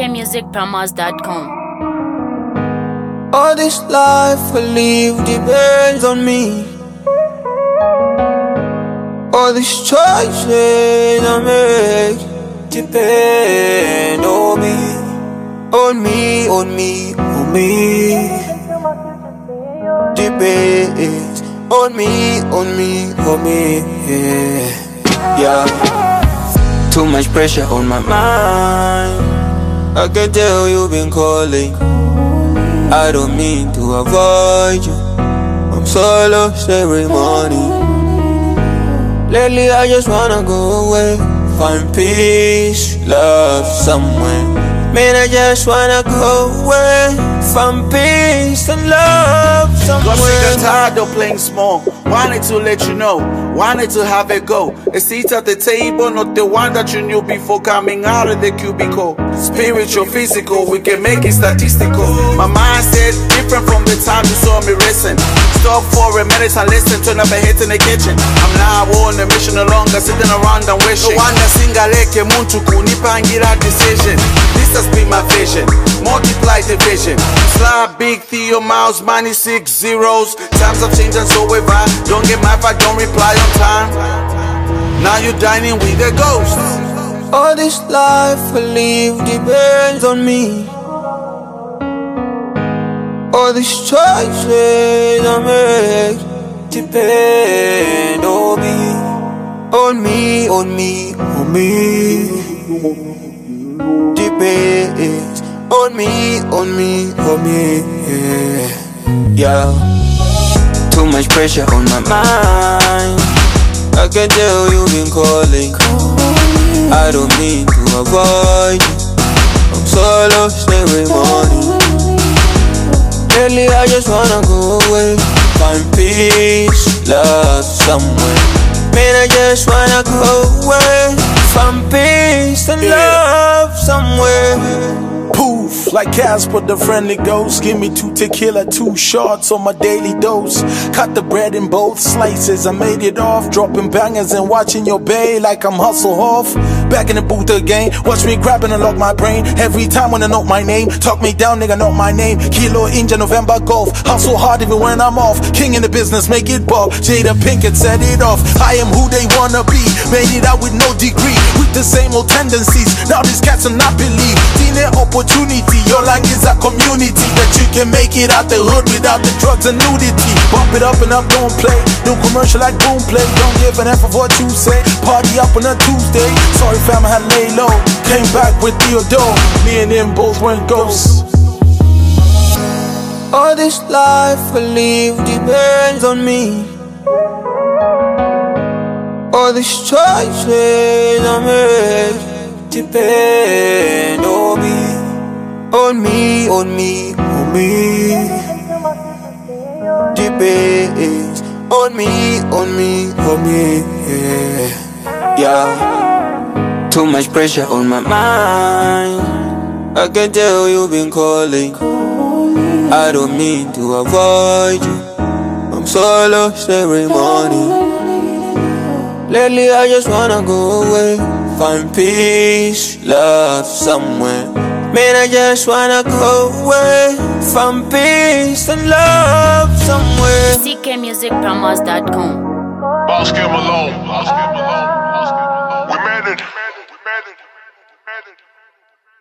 ckmusicpromos.com. All this life I live depends on me. All these choices I make depend on me. On me, on me, on me. Depends on me, on me, on me. Yeah. Too much pressure on my mind. I can tell you've been calling. I don't mean to avoid you. I'm so lost every morning. Lately I just wanna go away, find peace, love somewhere. Man, I just wanna go away, find peace and love somewhere. Got sick and tired of playing small. Wanted to let you know, wanted to have a go. A seat at the table, not the one that you knew before coming out of the cubicle. Spiritual, physical, we can make it statistical. My mindset different from the time you saw me racing. Stop for a minute and listen, turn up a hit in the kitchen. I'm now on a mission no longer sitting around and wishing. No wonder singaleke muntu kunipangira decision. This has been my vision, multiply division. Slide big Theo Miles, money 6 zeros. Times have changed and so have I. Don't get mad if I don't reply on time. Now you're dining with a ghost. All this life I live depends on me. All these choices I make depend on me. On me, on me, on me. Depends on me, on me, on me. Yeah. Too much pressure on my mind. I can tell you've been calling. I don't mean to avoid you. I'm so lost every morning. Lately I just wanna go away, find peace, love somewhere. Man, I just wanna go away, find peace and love somewhere. Poof, like Casper the friendly ghost. Give me 2 tequila, 2 shots on my daily dose. Cut the bread in both slices, I made it off. Dropping bangers and watching your bay like I'm hustle off. Back in the booth again, watch me grabbing and lock my brain. Every time when I note my name, talk me down, nigga, not my name. Kilo Inja November Golf, hustle hard even when I'm off. King in the business, make it ball. Jada Pinkett set it off. I am who they wanna be, made it out with no degree, with the same old tendencies. Now these cats are not believe. Teen opportunity, your like is a community that you can make it out the hood without the drugs and nudity. Bump it up and up, don't play. Do commercial like boom play. Don't give an F of what you say. Party up on a Tuesday. Sorry fam, I had lay low. Came back with Theodore. Me and him both went ghosts. All this life I live depends on me. All these choices I make depend on me. On me, on me, on me. Depends on me, on me, on me. Yeah. Too much pressure on my mind. I can tell you've been calling. I don't mean to avoid you. I'm so lost every morning. Lately I just wanna go away, find peace, love somewhere. Man, I just wanna go away, find peace and love somewhere. ckmusicpromos.com. Boss Kim Malone. We made it. We made it. We made it. We made it.